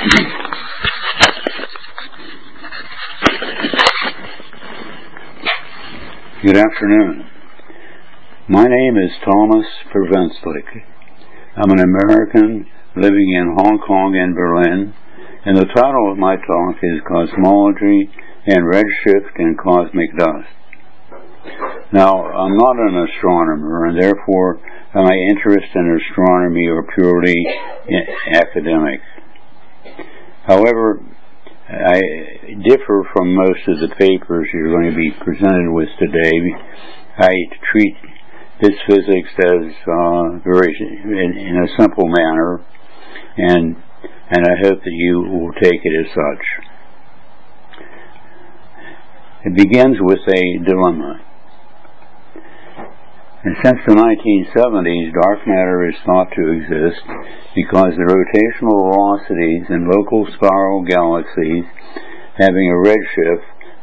Good afternoon. My name is Thomas Pervenslik. I'm an American living in Hong Kong and Berlin, and the title of my talk is Cosmology and Redshift and Cosmic Dust. Now, I'm not an astronomer, and therefore my interest in astronomy are purely academic. However, I differ from most of the papers you're going to be presented with today. I treat this physics as very in a simple manner, and I hope that you will take it as such. It begins with a dilemma. And since the 1970s, dark matter is thought to exist because the rotational velocities in local spiral galaxies having a redshift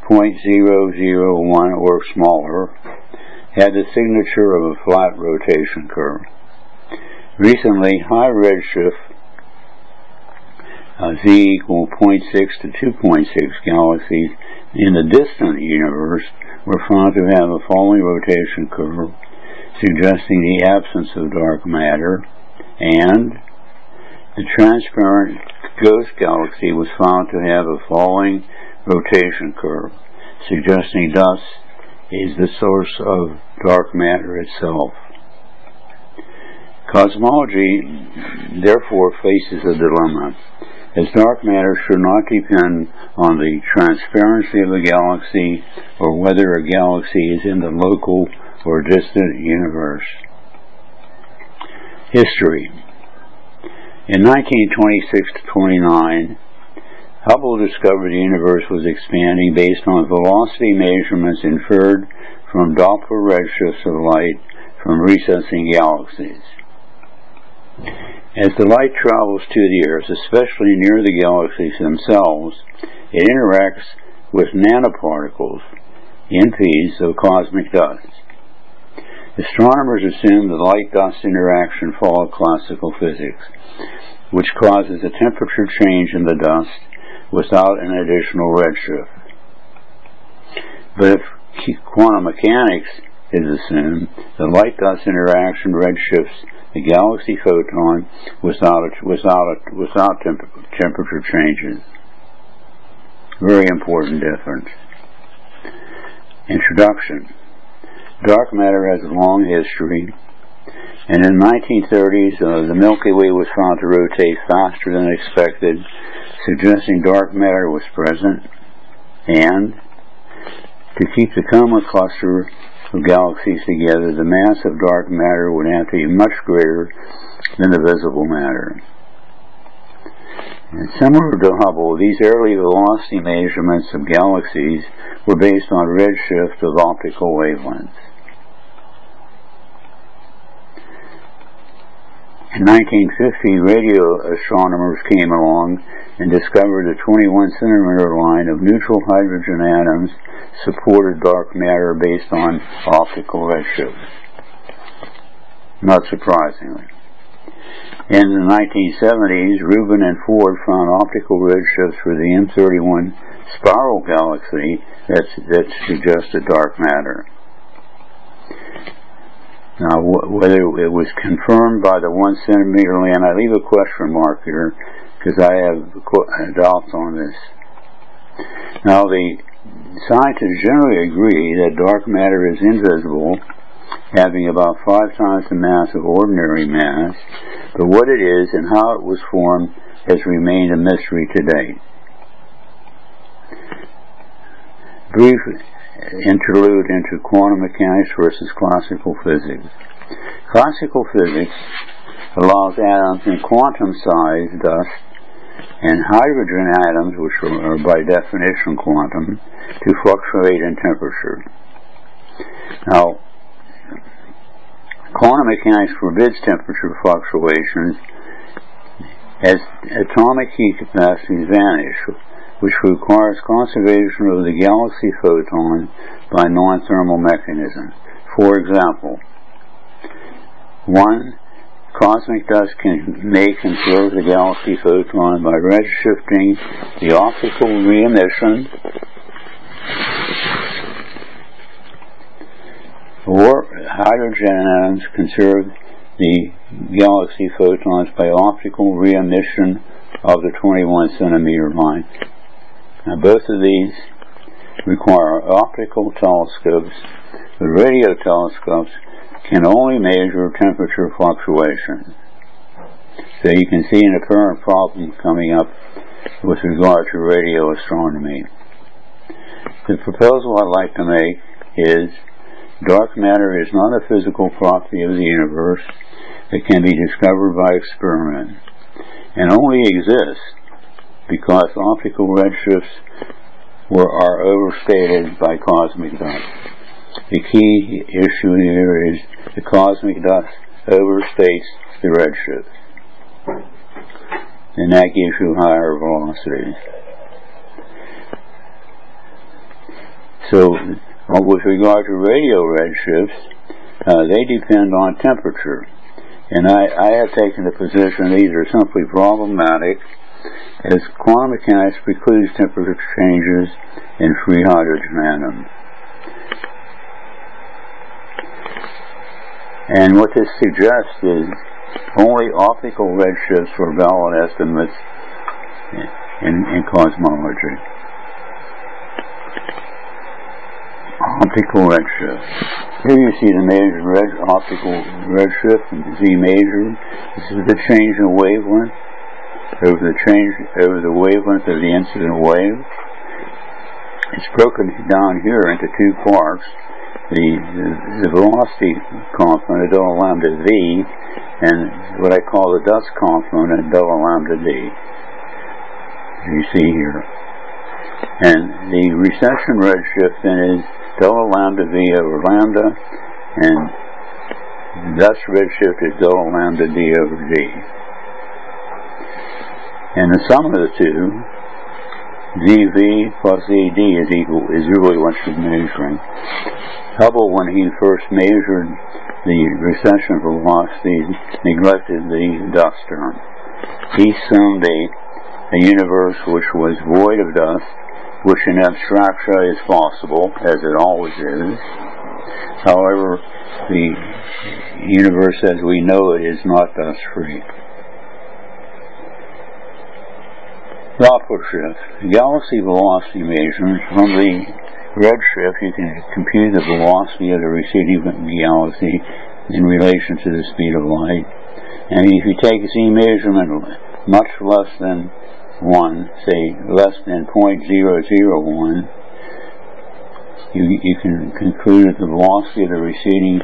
0.001 or smaller had the signature of a flat rotation curve. Recently, high redshift Z equal 0.6 to 2.6 galaxies in the distant universe were found to have a falling rotation curve, suggesting the absence of dark matter, and the transparent ghost galaxy was found to have a falling rotation curve, suggesting dust is the source of dark matter itself. Cosmology therefore faces a dilemma, as dark matter should not depend on the transparency of a galaxy or whether a galaxy is in the local or distant universe. History. In 1926-29, Hubble discovered the universe was expanding based on velocity measurements inferred from Doppler redshifts of light from recessing galaxies. As the light travels to the Earth, especially near the galaxies themselves, it interacts with nanoparticles, NPs, of cosmic dust. Astronomers assume the light-dust interaction followed classical physics, which causes a temperature change in the dust without an additional redshift. But if quantum mechanics is assumed, the light-dust interaction redshifts the galaxy photon without temperature changes. Very important difference. Introduction. Dark matter has a long history, and in the 1930s the Milky Way was found to rotate faster than expected, suggesting dark matter was present, and to keep the Coma cluster of galaxies together, the mass of dark matter would have to be much greater than the visible matter. And similar to Hubble, these early velocity measurements of galaxies were based on redshift of optical wavelengths. In 1950, radio astronomers came along and discovered the 21 centimeter line of neutral hydrogen atoms supported dark matter based on optical redshift. Not surprisingly. In the 1970s, Rubin and Ford found optical redshifts for the M31 spiral galaxy that suggested dark matter. Now, whether it was confirmed by the 1 centimeter line, I leave a question mark here because I have doubts on this. Now, the scientists generally agree that dark matter is invisible, having about 5 times the mass of ordinary mass, but what it is and how it was formed has remained a mystery to date. Brief interlude into quantum mechanics versus classical physics. Classical physics allows atoms in quantum-sized dust and hydrogen atoms, which are by definition quantum, to fluctuate in temperature. Now, quantum mechanics forbids temperature fluctuations as atomic heat capacities vanish, which requires conservation of the galaxy photon by non-thermal mechanisms. For example, 1. Cosmic dust may conserve the galaxy photon by redshifting the optical re-emission, or hydrogen atoms conserve the galaxy photons by optical re-emission of the 21 centimeter line. Now both of these require optical telescopes, but radio telescopes can only measure temperature fluctuations. So you can see an apparent problem coming up with regard to radio astronomy. The proposal I'd like to make is dark matter is not a physical property of the universe that can be discovered by experiment, and only exists because optical redshifts are overstated by cosmic dust. The key issue here is the cosmic dust overstates the redshift, and that gives you higher velocities. So, with regard to radio redshifts, they depend on temperature, and I have taken the position these are simply problematic, as quantum mechanics precludes temperature changes in free hydrogen atoms. And what this suggests is only optical redshifts for valid estimates in cosmology. Optical redshift. Here you see the measured optical redshift in Z major. This is the change in wavelength over the wavelength of the incident wave. It's broken down here into two parts. The velocity component, delta lambda V, and what I call the dust component, delta lambda D, as you see here. And the recession redshift then is delta lambda V over lambda, and dust redshift is delta lambda D over D. And the sum of the two, dV plus AD, is really what you're measuring. Hubble, when he first measured the recession velocities, neglected the dust term. He assumed a universe which was void of dust, which in abstraction is possible, as it always is. However, the universe as we know it is not dust-free. Doppler shift. Galaxy velocity measurements from the redshift, you can compute the velocity of the receding galaxy in relation to the speed of light. And if you take a Z measurement much less than 1, say less than 0.001, you can conclude that the velocity of the receding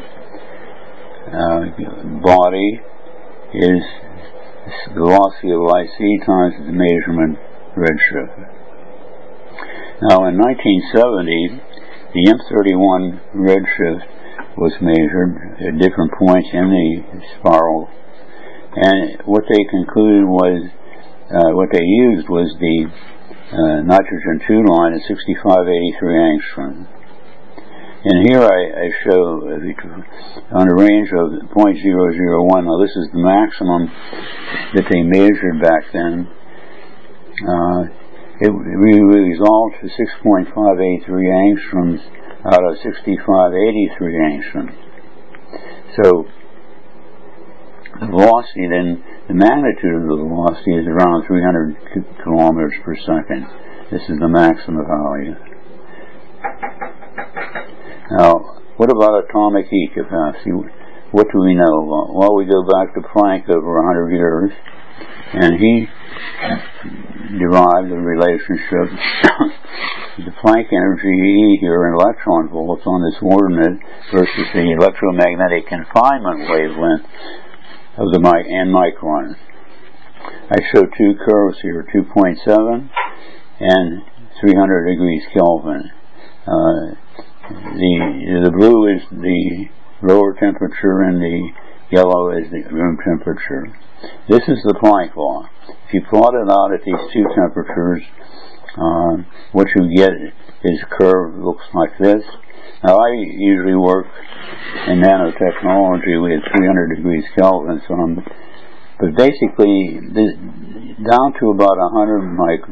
body is the velocity of light c times the measurement redshift. Now in 1970, the M31 redshift was measured at different points in the spiral, and what they concluded was, what they used was the nitrogen 2 line at 6583 angstrom. And here I show on a range of 0.001. Now this is the maximum that they measured back then. It resolved to 6.583 angstroms out of 6583 angstroms. So the velocity then, the magnitude of the velocity is around 300 kilometers per second. This is the maximum value. Now, what about atomic heat capacity? What do we know? Well, we go back to Planck over 100 years, and he derived the relationship the Planck energy E here in electron volts on this ordinate versus the electromagnetic confinement wavelength of the n micron. I show two curves here, 2.7 and 300 degrees Kelvin. The blue is the lower temperature and the yellow is the room temperature. This is the Planck law. If you plot it out at these two temperatures, What you get is a curve that looks like this. Now, I usually work in nanotechnology with 300 degrees Kelvin, but basically down to about 100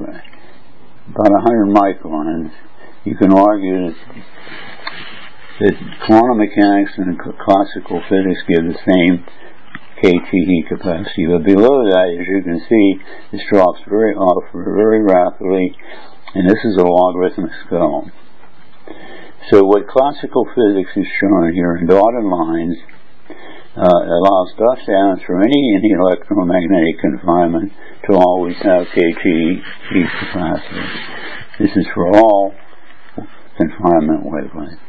microns, you can argue that quantum mechanics and classical physics give the same kT heat capacity, but below that, as you can see, this drops off very rapidly, and this is a logarithmic scale. So what classical physics is showing here in dotted lines allows dust atoms from any electromagnetic confinement to always have kT heat capacity. This is for all confinement wavelengths.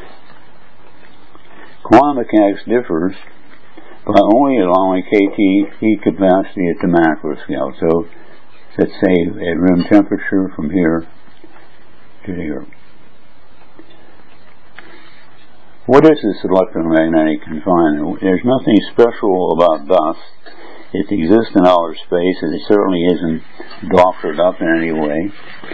Quantum mechanics differs by only allowing kT heat capacity at the macro scale. So let's say at room temperature from here to here. What is this electromagnetic confinement? There's nothing special about dust. It exists in outer space, and it certainly isn't doctored up in any way.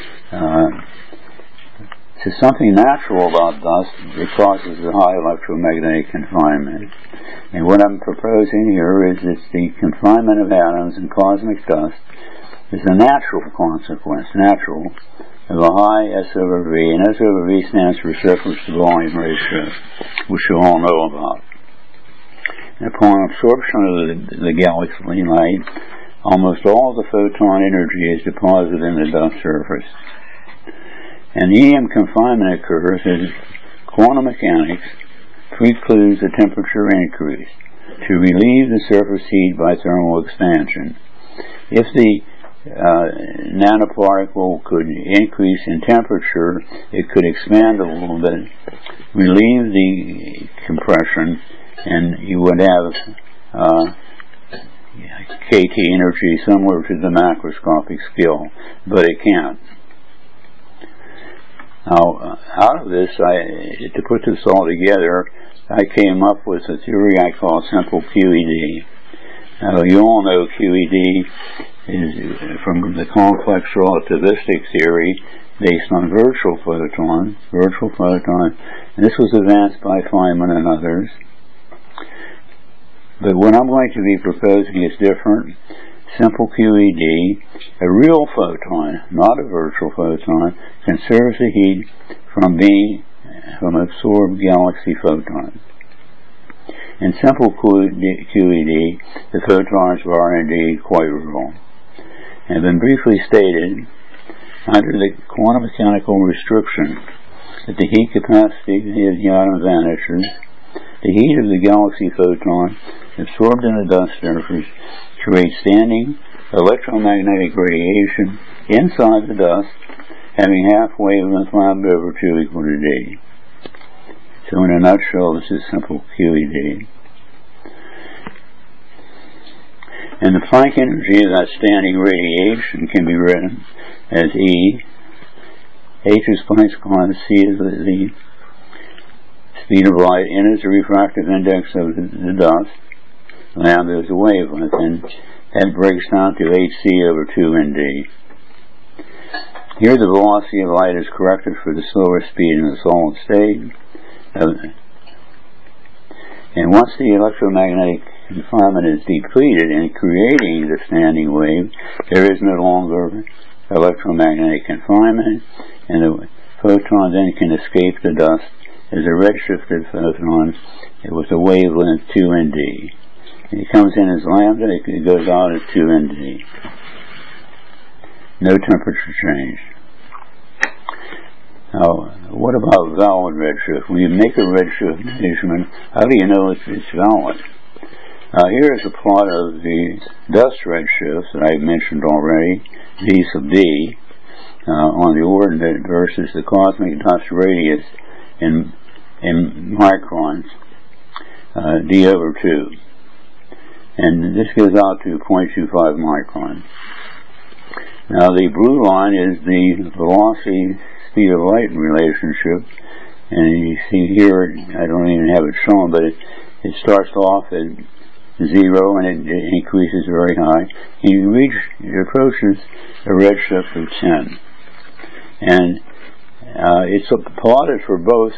There's something natural about dust that causes a high electromagnetic confinement. And what I'm proposing here is that the confinement of atoms in cosmic dust is a natural consequence, of a high S over V, and S over V stands for surface to volume ratio, which you all know about. And upon absorption of the galaxy light, almost all the photon energy is deposited in the dust surface. And EM confinement occurs as quantum mechanics precludes a temperature increase to relieve the surface heat by thermal expansion. If the nanoparticle could increase in temperature, it could expand a little bit, relieve the compression, and you would have kT energy similar to the macroscopic scale, but it can't. Now, out of this, to put this all together, I came up with a theory I call simple QED. Now, you all know QED is from the complex relativistic theory based on virtual photons, and this was advanced by Feynman and others. But what I'm going to be proposing is different. Simple QED, a real photon, not a virtual photon, conserves the heat from absorbed galaxy photons. In simple QED, the photons are indeed quite real. And been briefly stated, under the quantum mechanical restriction that the heat capacity of the atom vanishes, the heat of the galaxy photon absorbed in the dust surface creates standing electromagnetic radiation inside the dust, having half wavelength lambda over 2 equal to d. So in a nutshell, this is simple QED. And the Planck energy of that standing radiation can be written as E. H is Planck's constant, C is the speed of light, N is the refractive index of the dust, lambda is the wavelength, and that breaks down to hc over 2nd. Here the velocity of light is corrected for the slower speed in the solid state. And once the electromagnetic confinement is depleted in creating the standing wave, there is no longer electromagnetic confinement, and the photon then can escape the dust as a redshifted photon with a wavelength 2nd. It comes in as lambda, it goes out as 2nd. No temperature change. Now, what about valid redshift? When you make a redshift measurement, how do you know it's valid? Here is a plot of the dust redshifts that I mentioned already, V sub d, on the ordinate versus the cosmic dust radius in microns, d over 2. And this goes out to 0.25 microns. Now the blue line is the velocity speed of light relationship, and you see here, I don't even have it shown, but it starts off at 0 and it increases very high. It approaches a redshift of 10. and it's plotted for both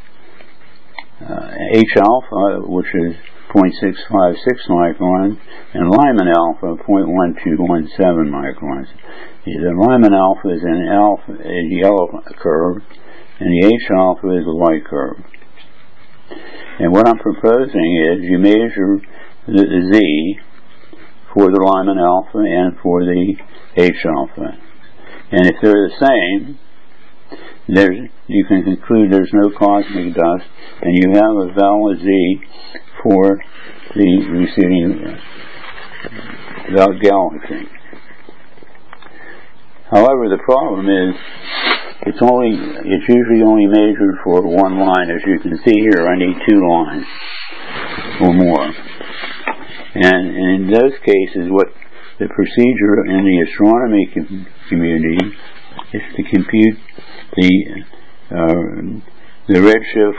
H alpha, which is 0.656 microns, and Lyman alpha, 0.1217 microns. The Lyman alpha is a yellow curve, and the H alpha is a white curve. And what I'm proposing is you measure the Z for the Lyman alpha and for the H alpha. And if they're the same, you can conclude there's no cosmic dust, and you have a valid Z for the receding galaxy. However, the problem is it's usually only measured for one line. As you can see here, I need 2 lines or more. And in those cases, what the procedure in the astronomy community is to compute the redshift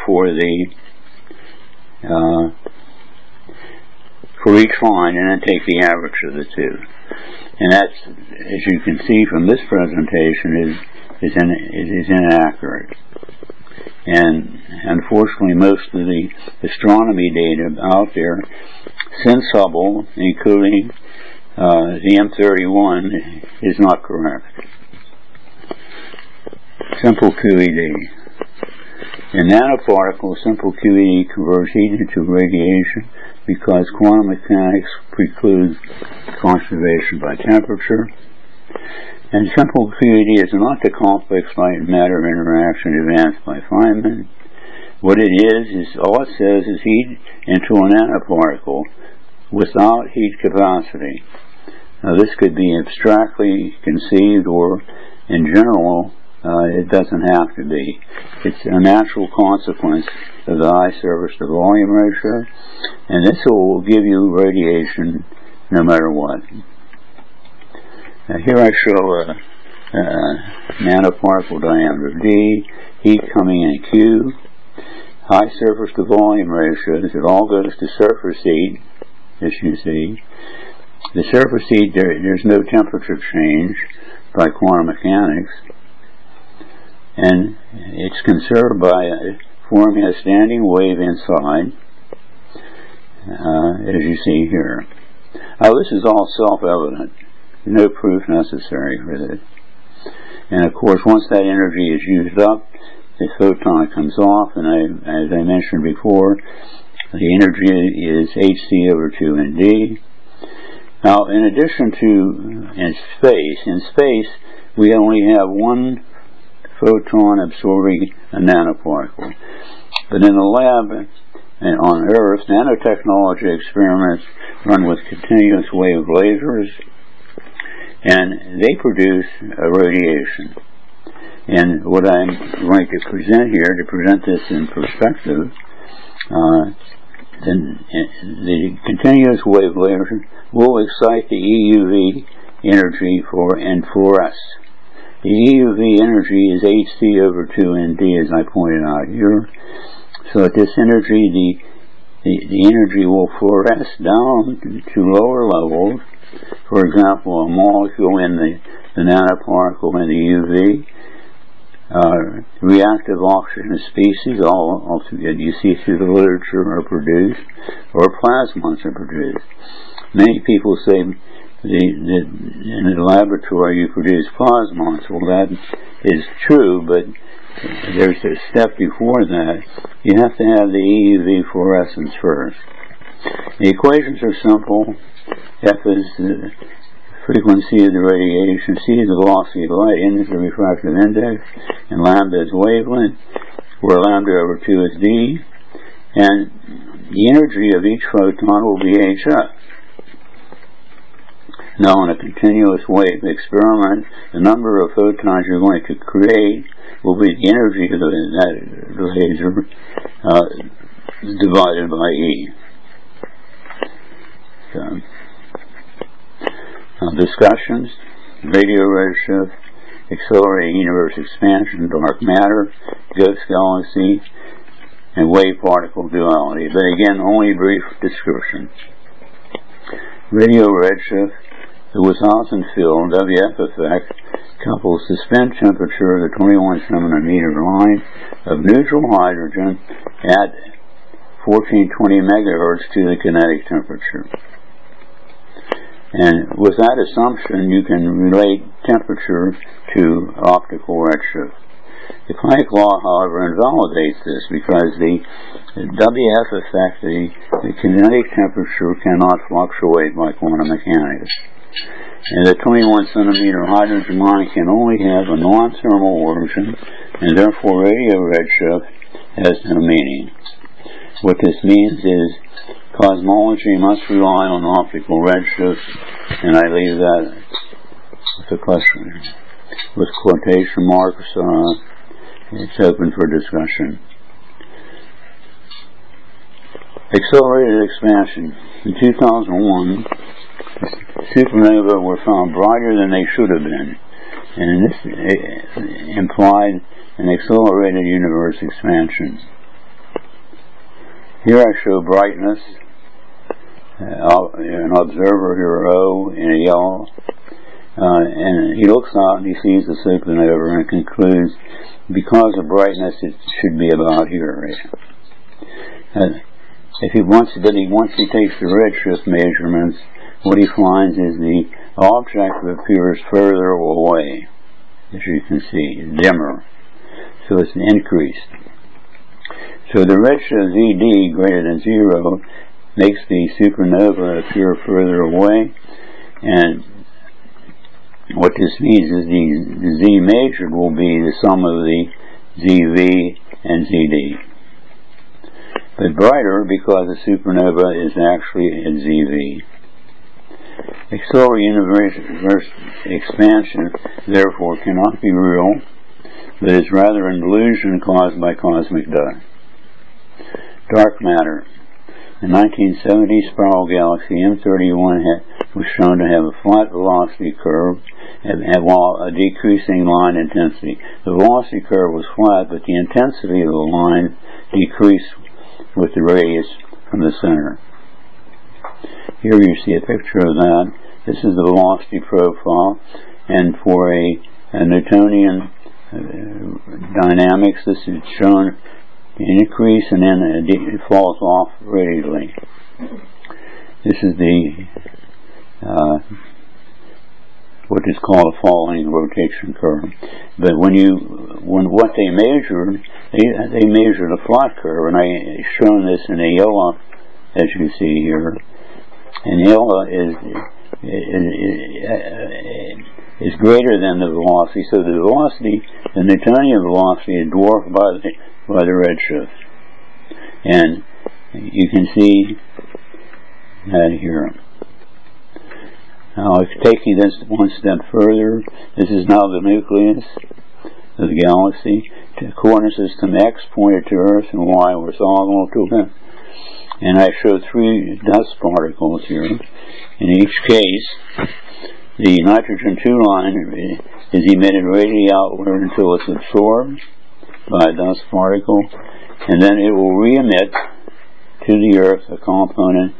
for each line, and then take the average of the two. And that's, as you can see from this presentation, is inaccurate. And unfortunately, most of the astronomy data out there since Hubble, including the M31, is not correct. Simple QED. In nanoparticles, simple QED converts heat into radiation because quantum mechanics precludes conservation by temperature. And simple QED is not the complex light-matter interaction advanced by Feynman. What it is all it says is heat into a nanoparticle without heat capacity. Now, this could be abstractly conceived, or in general, it doesn't have to be. It's a natural consequence of the high surface to volume ratio, and this will give you radiation no matter what. Now, here I show a nanoparticle diameter d, heat coming in Q, high surface to volume ratios. It all goes to surface heat, as you see. The surface heat, there's no temperature change by quantum mechanics, and it's conserved by forming a standing wave inside, as you see here. Now, this is all self-evident. No proof necessary for this. And of course, once that energy is used up, the photon comes off, and as I mentioned before, the energy is hc over 2nd. Now, in addition to in space, we only have one photon absorbing a nanoparticle. But in the lab and on Earth, nanotechnology experiments run with continuous wave lasers, and they produce a radiation. And what I'm going to present here, to present this in perspective, the continuous wave laser will excite the EUV energy for fluoresce. The EUV energy is hc over 2nd, as I pointed out here. So at this energy, the energy will fluoresce down to lower levels. For example, a molecule in the nanoparticle in the UV, reactive oxygen species, all you see through the literature, are produced, or plasmons are produced. Many people say in the laboratory you produce plasmons. Well, that is true, but there's a step before that. You have to have the EUV fluorescence first. The equations are simple. F is the frequency of the radiation, C is the velocity of light, N is the refractive index, and lambda is wavelength, where lambda over 2 is d, and the energy of each photon will be hf. Now, in a continuous wave experiment, the number of photons you're going to create will be the energy of that laser divided by E. So, discussions, radio redshift, accelerating universe expansion, dark matter, ghost galaxy, and wave-particle duality. But again, only a brief description. Radio redshift, the Wishausson field, WF effect, couples the spin temperature of the 21 centimeter line of neutral hydrogen at 1420 megahertz to the kinetic temperature. And with that assumption, you can relate temperature to optical redshift. The Planck law, however, invalidates this because the WF effect, the kinetic temperature, cannot fluctuate by quantum mechanics. And the 21 centimeter hydrogen line can only have a non-thermal origin, and therefore radio redshift has no meaning. What this means is cosmology must rely on optical redshift, and I leave that with a question, with quotation marks. It's open for discussion. Accelerated expansion. In 2001, supernovae were found brighter than they should have been, and this implied an accelerated universe expansion. Here I show brightness, an observer here, O, in a yellow, and he looks out and he sees the supernova and concludes, because of brightness, it should be about here. Once he takes the redshift measurements, what he finds is the object appears further away, as you can see, dimmer. So it's increased. So the redshift ZD greater than 0 makes the supernova appear further away, and what this means is the Z major will be the sum of the ZV and ZD. But brighter because the supernova is actually in ZV. Accelerated universe expansion, therefore, cannot be real, but is rather an illusion caused by cosmic dust. Dark matter. The 1970 spiral galaxy M31 was shown to have a flat velocity curve while a decreasing line intensity. The velocity curve was flat, but the intensity of the line decreased with the radius from the center. Here you see a picture of that. This is the velocity profile, and for a Newtonian dynamics, this is shown increase and then it falls off radially. This is the what is called a falling rotation curve. But when what they measured, they measured a flat curve, and I shown this in a yellow, as you see here. And yellow is greater than the velocity, so the velocity, the Newtonian velocity, is dwarfed by the redshift. And you can see that here. Now, if taking this one step further, this is now the nucleus of the galaxy. The coordinate system X pointed to Earth and Y orthogonal to it. And I show 3 dust particles here. In each case, the nitrogen 2 line is emitted radially outward until it's absorbed by a dust particle, and then it will re-emit to the Earth a component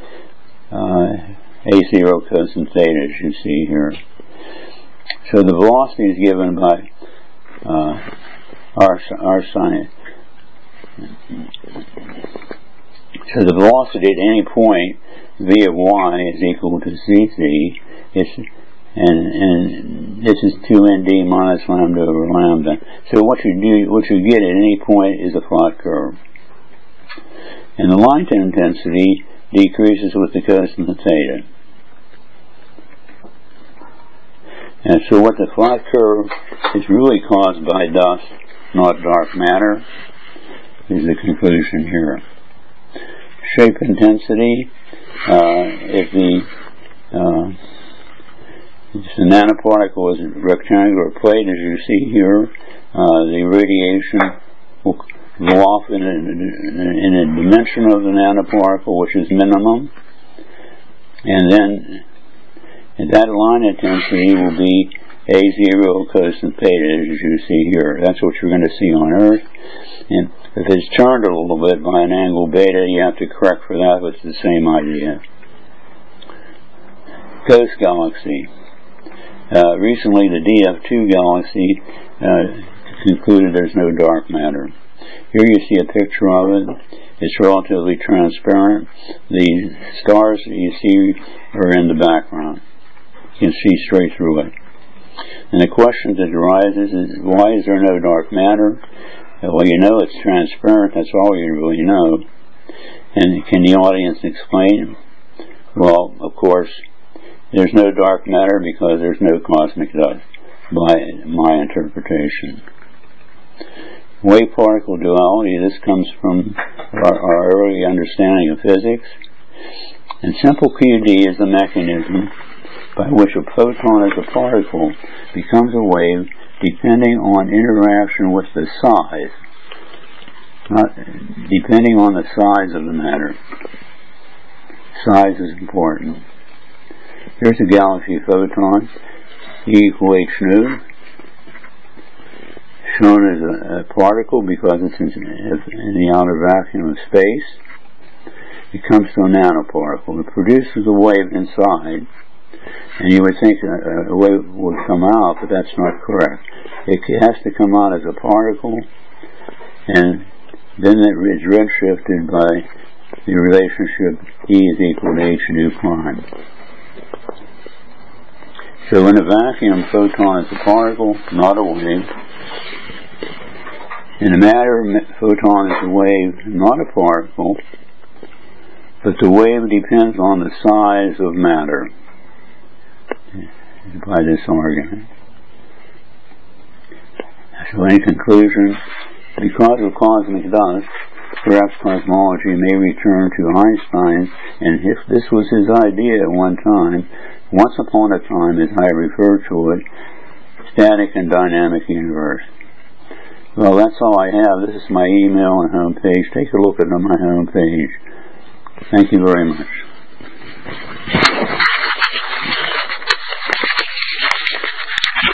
A0 cosine theta, as you see here. So the velocity is given by our sign. So the velocity at any point v of y is equal to cc. And this is 2nd minus lambda over lambda. So what you get at any point is a flat curve. And the line intensity decreases with the cosine of theta. And so what the flat curve is really caused by dust, not dark matter, is the conclusion here. Shape intensity, if the nanoparticle is a rectangular plate, as you see here, the radiation will go off in a dimension of the nanoparticle, which is minimum, and then that line intensity will be A0 cosine theta, as you see here. That's what you're going to see on Earth. And if it's turned a little bit by an angle beta, you have to correct for that, but it's the same idea. Ghost galaxy. Recently, the DF2 galaxy concluded there's no dark matter. Here you see a picture of it. It's relatively transparent. The stars that you see are in the background. You can see straight through it. And the question that arises is, why is there no dark matter? Well, you know it's transparent. That's all you really know. And can the audience explain? Well, of course, there's no dark matter because there's no cosmic dust, by my interpretation. Wave-particle duality, this comes from our early understanding of physics. And simple QD is the mechanism by which a photon as a particle becomes a wave depending on interaction with the size, not depending on the size of the matter. Size is important. Here's a galaxy photon, E equal h nu, shown as a particle because it's in the outer vacuum of space. It comes to a nanoparticle. It produces a wave inside, and you would think a wave would come out, but that's not correct. It has to come out as a particle, and then it is redshifted by the relationship E is equal to h nu prime. So in a vacuum, photon is a particle, not a wave. In a matter, photon is a wave, not a particle, but the wave depends on the size of matter, by this argument. So in conclusion, because of cosmic dust, perhaps cosmology may return to Einstein, and if this was his idea at one time, once upon a time, as I refer to it, static and dynamic universe. Well, that's all I have. This is my email and homepage. Take a look at my homepage. Thank you very much.